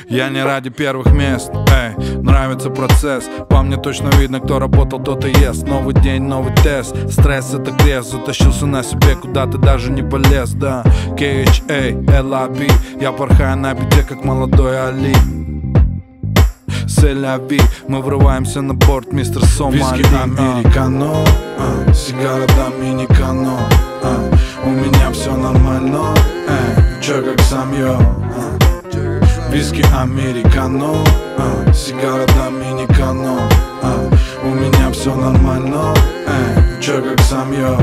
Я не ради первых мест, нравится процесс. По мне точно видно, кто работал, тот и ест. Новый день, новый тест, стресс это крест. Затащился на себе, куда ты даже не полез, да. KHA, я порхаю на бите, как молодой Али. Селяви, мы врываемся на борт, мистер Сомали. Виски американо, сигара доминикано, у меня все нормально, чё как сам я. Виски американо, сигара доминикано, у меня все нормально, чё как сам я.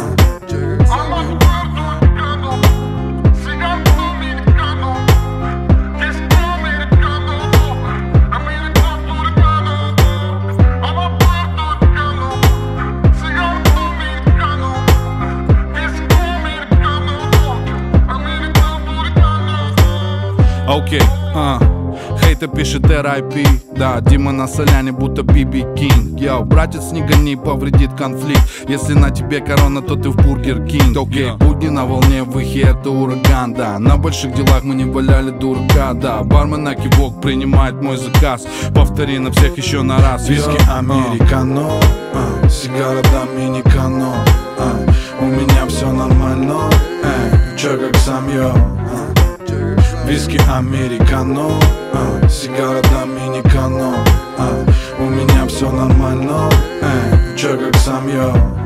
Окей, Хейта пишет R.I.P. Да, Дима на соляне, будто BB King. Йоу, братец, не гони, повредит конфликт. Если на тебе корона, то ты в Бургер Кинг. Окей, будни на волне, выхи, это ураган, да. На больших делах мы не валяли дурака, да. Бармен на кивок принимает мой заказ. Повтори на всех еще на раз. Виски американо, сигара доминикано, у меня все нормально, чё как сам я. Виски американо, сигара доминикано, у меня все нормально, чё как сам я.